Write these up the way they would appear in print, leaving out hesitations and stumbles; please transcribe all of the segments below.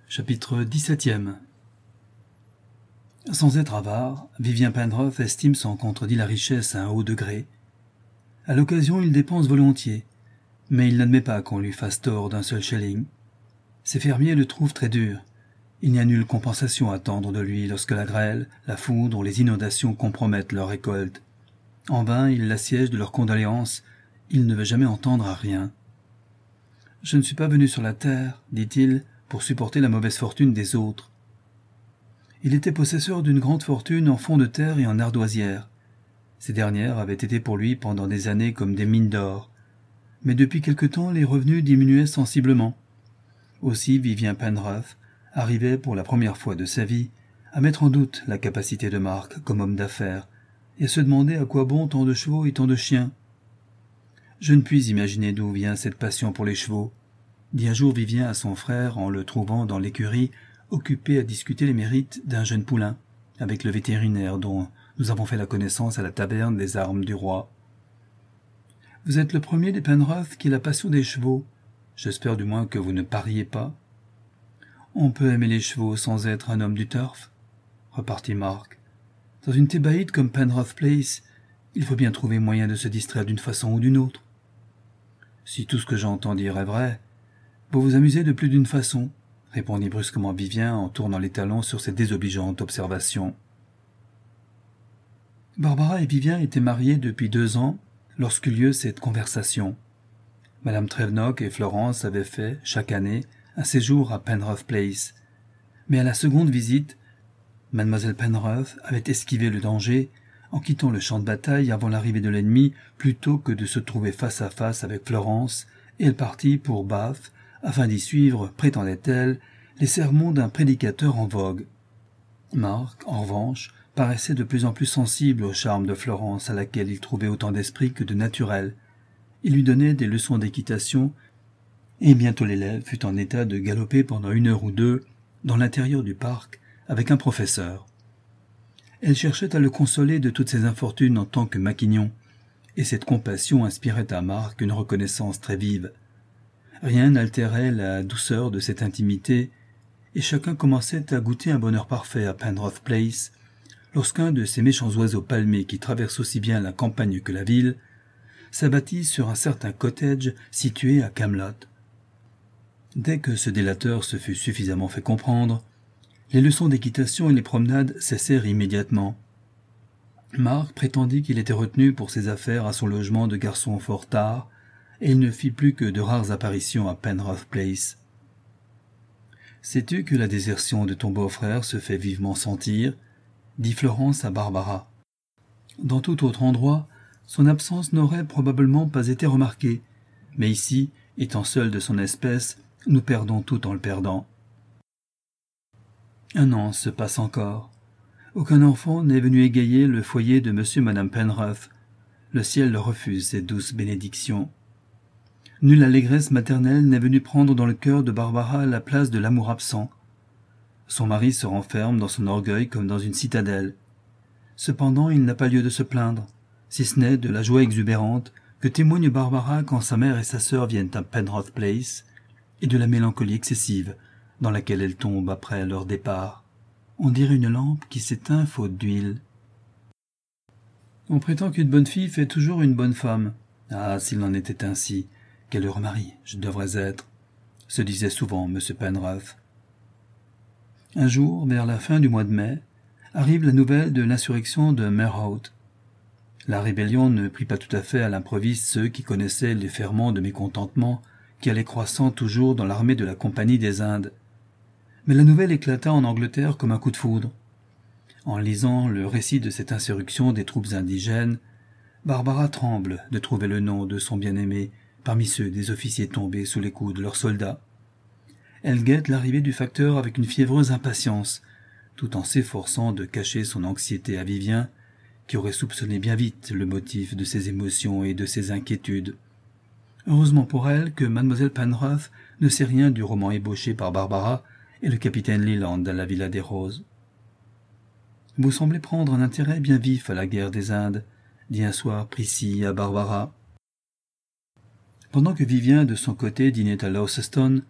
Chapitre 17. Sans être avare, Vivien Penrose estime sans contredit la richesse à un haut degré. À l'occasion, il dépense volontiers, mais il n'admet pas qu'on lui fasse tort d'un seul shilling. Ses fermiers le trouvent très dur. Il n'y a nulle compensation à attendre de lui lorsque la grêle, la foudre ou les inondations compromettent leur récolte. En vain, il l'assiège de leurs condoléances, il ne veut jamais entendre à rien. « Je ne suis pas venu sur la terre, dit-il, pour supporter la mauvaise fortune des autres. » Il était possesseur d'une grande fortune en fonds de terre et en ardoisières. Ces dernières avaient été pour lui pendant des années comme des mines d'or. Mais depuis quelque temps, les revenus diminuaient sensiblement. Aussi Vivien Penrose arrivait pour la première fois de sa vie à mettre en doute la capacité de Mark comme homme d'affaires et à se demander à quoi bon tant de chevaux et tant de chiens. « Je ne puis imaginer d'où vient cette passion pour les chevaux, » dit un jour Vivien à son frère en le trouvant dans l'écurie, occupé à discuter les mérites d'un jeune poulain, avec le vétérinaire dont nous avons fait la connaissance à la taverne des Armes du Roi. « Vous êtes le premier des Penrose qui a la passion des chevaux. J'espère du moins que vous ne pariez pas. »« On peut aimer les chevaux sans être un homme du turf, » repartit Mark. « Dans une thébaïde comme Penrose Place, il faut bien trouver moyen de se distraire d'une façon ou d'une autre. »« Si tout ce que j'entends dire est vrai, vous vous amusez de plus d'une façon, » répondit brusquement Vivien en tournant les talons sur cette désobligeante observation. Barbara et Vivien étaient mariés depuis 2 ans lorsqu'eut lieu cette conversation. Madame Trevenock et Florence avaient fait, chaque année, un séjour à Penrose Place. Mais à la seconde visite, Mademoiselle Penrose avait esquivé le danger en quittant le champ de bataille avant l'arrivée de l'ennemi plutôt que de se trouver face à face avec Florence, et elle partit pour Bath afin d'y suivre, prétendait-elle, les sermons d'un prédicateur en vogue. Mark, en revanche, paraissait de plus en plus sensible au charme de Florence à laquelle il trouvait autant d'esprit que de naturel. Il lui donnait des leçons d'équitation, et bientôt l'élève fut en état de galoper pendant 1 heure ou 2 dans l'intérieur du parc avec un professeur. Elle cherchait à le consoler de toutes ses infortunes en tant que maquignon, et cette compassion inspirait à Mark une reconnaissance très vive. Rien n'altérait la douceur de cette intimité, et chacun commençait à goûter un bonheur parfait à Penrose Place, lorsqu'un de ces méchants oiseaux palmés qui traversent aussi bien la campagne que la ville s'abattit sur un certain cottage situé à Camelot. Dès que ce délateur se fut suffisamment fait comprendre, les leçons d'équitation et les promenades cessèrent immédiatement. Mark prétendit qu'il était retenu pour ses affaires à son logement de garçon fort tard, et il ne fit plus que de rares apparitions à Penrose Place. « Sais-tu que la désertion de ton beau-frère se fait vivement sentir ?» dit Florence à Barbara. « Dans tout autre endroit, son absence n'aurait probablement pas été remarquée, mais ici, étant seul de son espèce, nous perdons tout en le perdant. » 1 an se passe encore. Aucun enfant n'est venu égayer le foyer de monsieur et madame Penrose. Le ciel leur refuse ces douces bénédictions. Nulle allégresse maternelle n'est venue prendre dans le cœur de Barbara la place de l'amour absent. Son mari se renferme dans son orgueil comme dans une citadelle. Cependant, il n'a pas lieu de se plaindre, si ce n'est de la joie exubérante que témoigne Barbara quand sa mère et sa sœur viennent à Penrose Place, et de la mélancolie excessive dans laquelle elle tombe après leur départ. On dirait une lampe qui s'éteint faute d'huile. On prétend qu'une bonne fille fait toujours une bonne femme. Ah, s'il en était ainsi, quel heureux mari je devrais être, se disait souvent M. Penrose. Un jour, vers la fin du mois de mai, arrive la nouvelle de l'insurrection de Merhout. La rébellion ne prit pas tout à fait à l'improviste ceux qui connaissaient les ferments de mécontentement qui allaient croissant toujours dans l'armée de la Compagnie des Indes. Mais la nouvelle éclata en Angleterre comme un coup de foudre. En lisant le récit de cette insurrection des troupes indigènes, Barbara tremble de trouver le nom de son bien-aimé parmi ceux des officiers tombés sous les coups de leurs soldats. Elle guette l'arrivée du facteur avec une fiévreuse impatience, tout en s'efforçant de cacher son anxiété à Vivien, qui aurait soupçonné bien vite le motif de ses émotions et de ses inquiétudes. Heureusement pour elle que Mademoiselle Penrose ne sait rien du roman ébauché par Barbara et le capitaine Leland à la Villa des Roses. « Vous semblez prendre un intérêt bien vif à la guerre des Indes, » dit un soir Prissy à Barbara. Pendant que Vivien, de son côté, dînait à Launceston,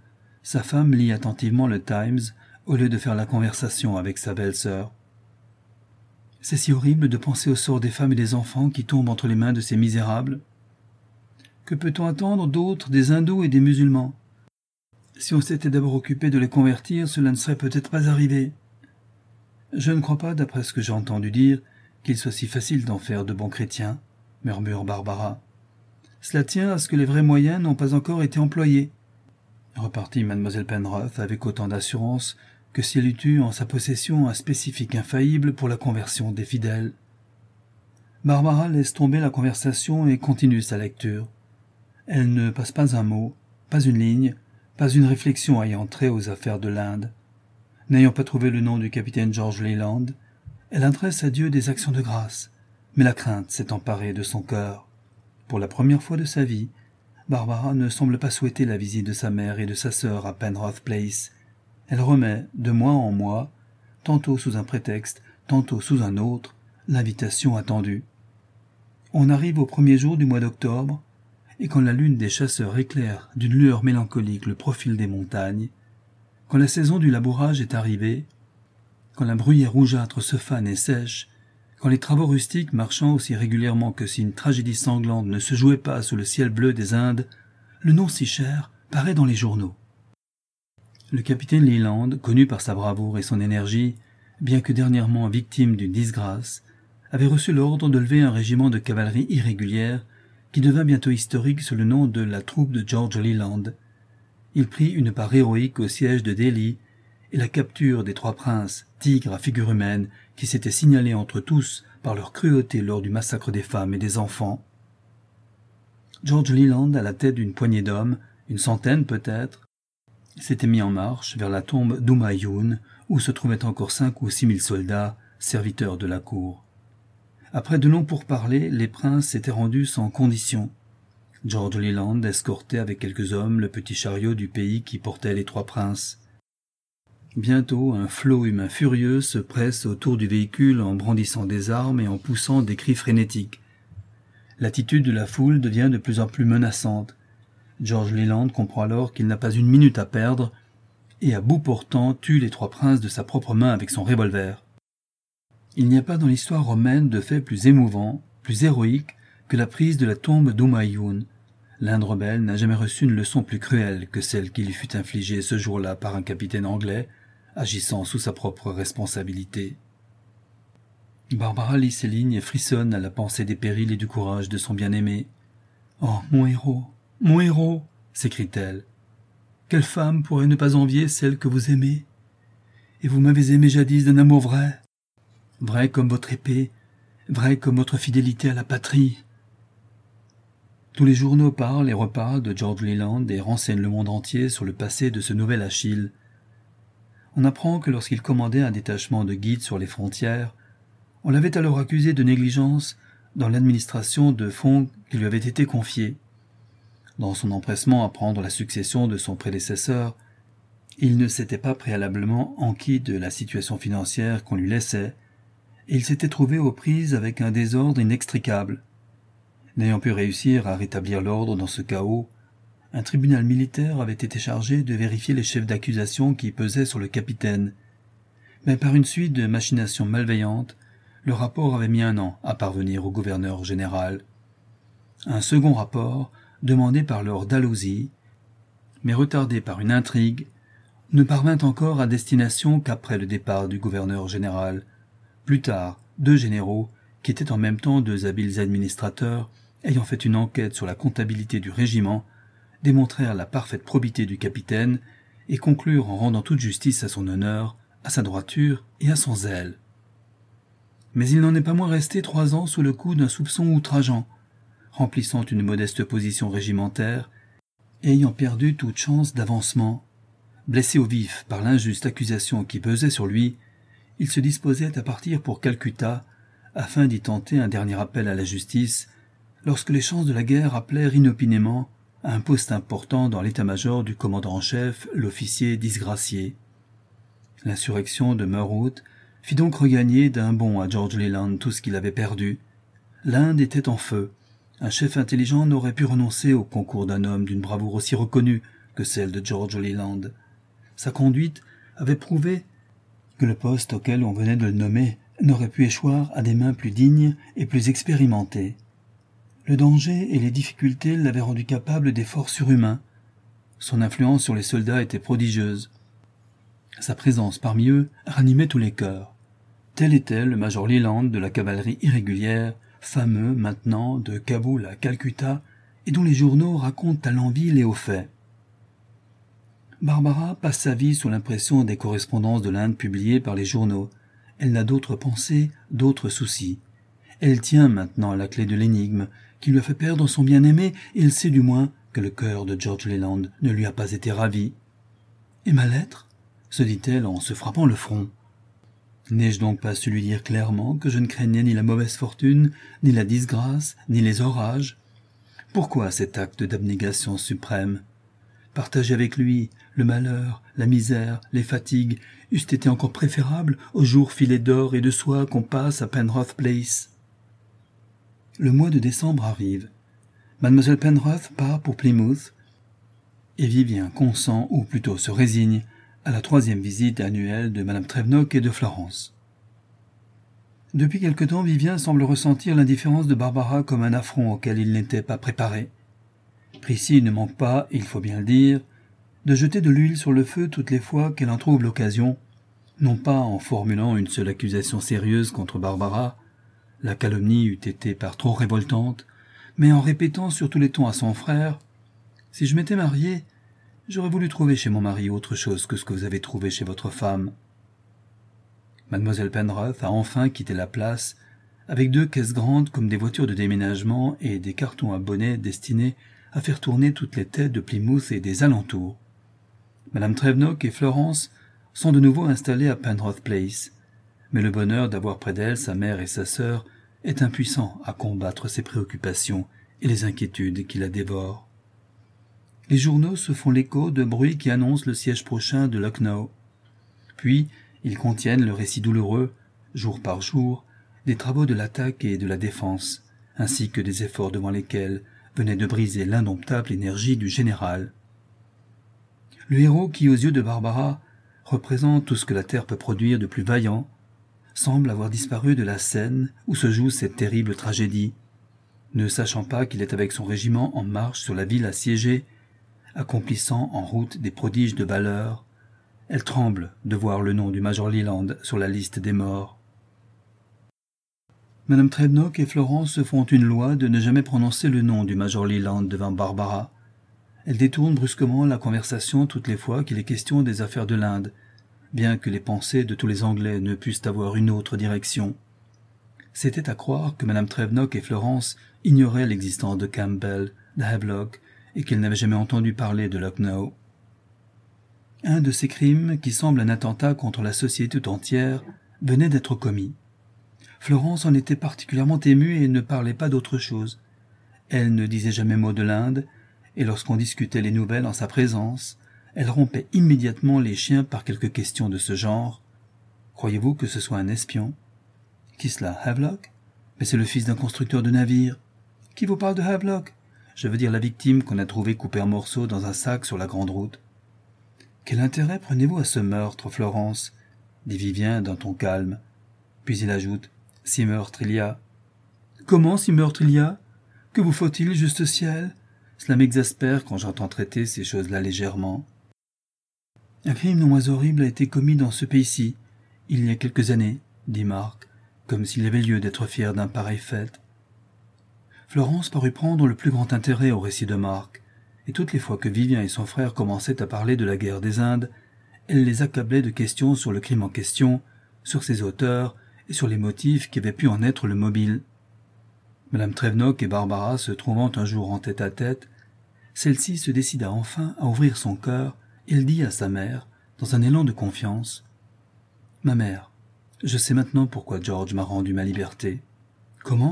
Sa femme lit attentivement le Times au lieu de faire la conversation avec sa belle-sœur. C'est si horrible de penser au sort des femmes et des enfants qui tombent entre les mains de ces misérables. Que peut-on attendre d'autre des hindous et des musulmans? Si on s'était d'abord occupé de les convertir, cela ne serait peut-être pas arrivé. Je ne crois pas, d'après ce que j'ai entendu dire, qu'il soit si facile d'en faire de bons chrétiens, murmure Barbara. Cela tient à ce que les vrais moyens n'ont pas encore été employés, repartit mademoiselle Penrose avec autant d'assurance que si elle eût eu en sa possession un spécifique infaillible pour la conversion des fidèles. Barbara laisse tomber la conversation et continue sa lecture. Elle ne passe pas un mot, pas une ligne, pas une réflexion ayant trait aux affaires de l'Inde. N'ayant pas trouvé le nom du capitaine George Leland, elle adresse à Dieu des actions de grâce, mais la crainte s'est emparée de son cœur. Pour la première fois de sa vie, Barbara ne semble pas souhaiter la visite de sa mère et de sa sœur à Penrose Place. Elle remet, de mois en mois, tantôt sous un prétexte, tantôt sous un autre, l'invitation attendue. On arrive au premier jour du mois d'octobre, et quand la lune des chasseurs éclaire d'une lueur mélancolique le profil des montagnes, quand la saison du labourage est arrivée, quand la bruyère rougeâtre se fane et sèche, quand les travaux rustiques marchant aussi régulièrement que si une tragédie sanglante ne se jouait pas sous le ciel bleu des Indes, le nom si cher paraît dans les journaux. Le capitaine Leland, connu par sa bravoure et son énergie, bien que dernièrement victime d'une disgrâce, avait reçu l'ordre de lever un régiment de cavalerie irrégulière qui devint bientôt historique sous le nom de la troupe de George Leland. Il prit une part héroïque au siège de Delhi et la capture des 3 princes, tigres à figure humaine, qui s'étaient signalés entre tous par leur cruauté lors du massacre des femmes et des enfants. George Leland, à la tête d'une poignée d'hommes, une centaine peut-être, s'était mis en marche vers la tombe d'Humayun, où se trouvaient encore 5 ou 6 000 soldats, serviteurs de la cour. Après de longs pourparlers, les princes s'étaient rendus sans condition. George Leland escortait avec quelques hommes le petit chariot du pays qui portait les 3 princes. Bientôt, un flot humain furieux se presse autour du véhicule en brandissant des armes et en poussant des cris frénétiques. L'attitude de la foule devient de plus en plus menaçante. George Leland comprend alors qu'il n'a pas une minute à perdre et, à bout portant, tue les 3 princes de sa propre main avec son revolver. Il n'y a pas dans l'histoire romaine de fait plus émouvant, plus héroïque que la prise de la tombe d'Humayun. L'Inde rebelle n'a jamais reçu une leçon plus cruelle que celle qui lui fut infligée ce jour-là par un capitaine anglais, agissant sous sa propre responsabilité. Barbara lit ces lignes et frissonne à la pensée des périls et du courage de son bien-aimé. « Oh, mon héros !» s'écrie-t-elle. « Quelle femme pourrait ne pas envier celle que vous aimez? Et vous m'avez aimé jadis d'un amour vrai, vrai comme votre épée, vrai comme votre fidélité à la patrie. » Tous les journaux parlent et reparlent de George Leland et renseignent le monde entier sur le passé de ce nouvel Achille. On apprend que lorsqu'il commandait un détachement de guides sur les frontières, on l'avait alors accusé de négligence dans l'administration de fonds qui lui avaient été confiés. Dans son empressement à prendre la succession de son prédécesseur, il ne s'était pas préalablement enquis de la situation financière qu'on lui laissait, et il s'était trouvé aux prises avec un désordre inextricable. N'ayant pu réussir à rétablir l'ordre dans ce chaos, un tribunal militaire avait été chargé de vérifier les chefs d'accusation qui pesaient sur le capitaine. Mais par une suite de machinations malveillantes, le rapport avait mis 1 an à parvenir au gouverneur général. Un second rapport, demandé par Lord Dalhousie, mais retardé par une intrigue, ne parvint encore à destination qu'après le départ du gouverneur général. Plus tard, 2 généraux, qui étaient en même temps 2 habiles administrateurs, ayant fait une enquête sur la comptabilité du régiment, démontrèrent la parfaite probité du capitaine et conclurent en rendant toute justice à son honneur, à sa droiture et à son zèle. Mais il n'en est pas moins resté 3 ans sous le coup d'un soupçon outrageant, remplissant une modeste position régimentaire et ayant perdu toute chance d'avancement. Blessé au vif par l'injuste accusation qui pesait sur lui, il se disposait à partir pour Calcutta afin d'y tenter un dernier appel à la justice lorsque les chances de la guerre appelèrent inopinément à un poste important dans l'état-major du commandant en chef, l'officier disgracié. L'insurrection de Meerut fit donc regagner d'un bond à George Leland tout ce qu'il avait perdu. L'Inde était en feu. Un chef intelligent n'aurait pu renoncer au concours d'un homme d'une bravoure aussi reconnue que celle de George Leland. sa conduite avait prouvé que le poste auquel on venait de le nommer n'aurait pu échoir à des mains plus dignes et plus expérimentées. Le danger et les difficultés l'avaient rendu capable d'efforts surhumains. Son influence sur les soldats était prodigieuse. Sa présence parmi eux ranimait tous les cœurs. Tel était le major Leland de la cavalerie irrégulière, fameux maintenant de Kaboul à Calcutta, et dont les journaux racontent à l'envi et aux faits. Barbara passe sa vie sous l'impression des correspondances de l'Inde publiées par les journaux. Elle n'a d'autres pensées, d'autres soucis. Elle tient maintenant à la clé de l'énigme qui lui a fait perdre son bien-aimé, et elle sait du moins que le cœur de George Leland ne lui a pas été ravi. « Et ma lettre ?» se dit-elle en se frappant le front. N'ai-je donc pas su lui dire clairement que je ne craignais ni la mauvaise fortune, ni la disgrâce, ni les orages? Pourquoi cet acte d'abnégation suprême? Partager avec lui le malheur, la misère, les fatigues eussent été encore préférables aux jours filés d'or et de soie qu'on passe à Penrith Place. Le mois de décembre arrive. Mademoiselle Penrith part pour Plymouth, et Vivien consent, ou plutôt se résigne, à la 3e visite annuelle de Madame Trevenock et de Florence. Depuis quelque temps, Vivien semble ressentir l'indifférence de Barbara comme un affront auquel il n'était pas préparé. Prissy ne manque pas, il faut bien le dire, de jeter de l'huile sur le feu toutes les fois qu'elle en trouve l'occasion, non pas en formulant une seule accusation sérieuse contre Barbara, la calomnie eût été par trop révoltante, mais en répétant sur tous les tons à son frère « Si je m'étais mariée, j'aurais voulu trouver chez mon mari autre chose que ce que vous avez trouvé chez votre femme. » Mademoiselle Penrith a enfin quitté la place, avec 2 caisses grandes comme des voitures de déménagement et des cartons à bonnets destinés à faire tourner toutes les têtes de Plymouth et des alentours. Madame Trevenock et Florence sont de nouveau installées à Penrith Place, mais le bonheur d'avoir près d'elles sa mère et sa sœur est impuissant à combattre ses préoccupations et les inquiétudes qui la dévorent. Les journaux se font l'écho de bruits qui annoncent le siège prochain de Lucknow. Puis, ils contiennent le récit douloureux, jour par jour, des travaux de l'attaque et de la défense, ainsi que des efforts devant lesquels venait de briser l'indomptable énergie du général. Le héros qui, aux yeux de Barbara, représente tout ce que la terre peut produire de plus vaillant, semble avoir disparu de la scène où se joue cette terrible tragédie. Ne sachant pas qu'il est avec son régiment en marche sur la ville assiégée, accomplissant en route des prodiges de valeur, elle tremble de voir le nom du major Leland sur la liste des morts. Madame Trevenock et Florence se font une loi de ne jamais prononcer le nom du major Leland devant Barbara. Elle détourne brusquement la conversation toutes les fois qu'il est question des affaires de l'Inde, bien que les pensées de tous les Anglais ne pussent avoir une autre direction. C'était à croire que Madame Trevenock et Florence ignoraient l'existence de Campbell, de Havelock, et qu'elles n'avaient jamais entendu parler de Lucknow. Un de ces crimes, qui semble un attentat contre la société tout entière, venait d'être commis. Florence en était particulièrement émue et ne parlait pas d'autre chose. Elle ne disait jamais mot de l'Inde, et lorsqu'on discutait les nouvelles en sa présence, elle rompait immédiatement les chiens par quelques questions de ce genre. « Croyez-vous que ce soit un espion ?»« Qui cela, Havelock ? Mais c'est le fils d'un constructeur de navires. »« Qui vous parle de Havelock ? Je veux dire la victime qu'on a trouvée coupée en morceaux dans un sac sur la grande route. »« Quel intérêt prenez-vous à ce meurtre, Florence ?» dit Vivien d'un ton calme. Puis il ajoute « Si meurtre il y a. »« Comment si meurtre il y a ? Que vous faut-il, juste ciel ? Cela m'exaspère quand j'entends traiter ces choses-là légèrement. » « Un crime non moins horrible a été commis dans ce pays-ci, il y a quelques années, dit Marc, comme s'il avait lieu d'être fier d'un pareil fait. Florence parut prendre le plus grand intérêt au récit de Marc, et toutes les fois que Vivien et son frère commençaient à parler de la guerre des Indes, elle les accablait de questions sur le crime en question, sur ses auteurs et sur les motifs qui avaient pu en être le mobile. Madame Trevenock et Barbara se trouvant un jour en tête-à-tête, celle-ci se décida enfin à ouvrir son cœur. Il dit à sa mère, dans un élan de confiance, « Ma mère, je sais maintenant pourquoi George m'a rendu ma liberté. »« Comment ?»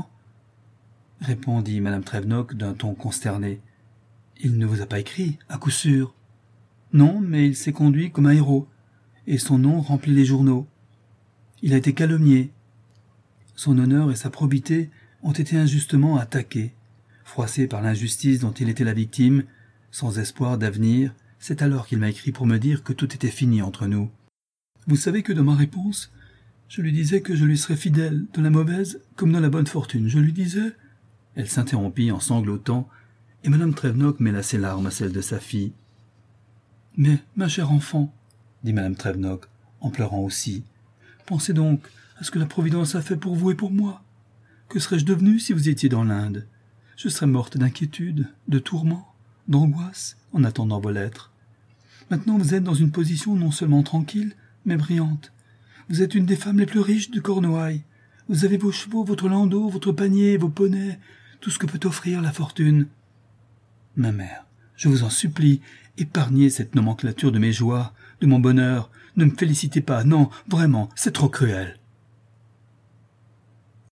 répondit Madame Trevenock d'un ton consterné. « Il ne vous a pas écrit, à coup sûr. »« Non, mais il s'est conduit comme un héros, et son nom remplit les journaux. Il a été calomnié. Son honneur et sa probité ont été injustement attaqués, froissés par l'injustice dont il était la victime, sans espoir d'avenir, C'est alors qu'il m'a écrit pour me dire que tout était fini entre nous. Vous savez que dans ma réponse, je lui disais que je lui serais fidèle, dans la mauvaise comme dans la bonne fortune. Je lui disais... » Elle s'interrompit en sanglotant, et Madame Trévenock mêla ses larmes à celles de sa fille. « Mais, ma chère enfant, dit Madame Trévenock, en pleurant aussi, pensez donc à ce que la Providence a fait pour vous et pour moi. Que serais-je devenue si vous étiez dans l'Inde? Je serais morte d'inquiétude, de tourments, d'angoisse, en attendant vos lettres. Maintenant vous êtes dans une position non seulement tranquille, mais brillante. Vous êtes une des femmes les plus riches de Cornouailles. Vous avez vos chevaux, votre landau, votre panier, vos poneys, tout ce que peut offrir la fortune. Ma mère, je vous en supplie, épargnez cette nomenclature de mes joies, de mon bonheur. Ne me félicitez pas, non, vraiment, c'est trop cruel.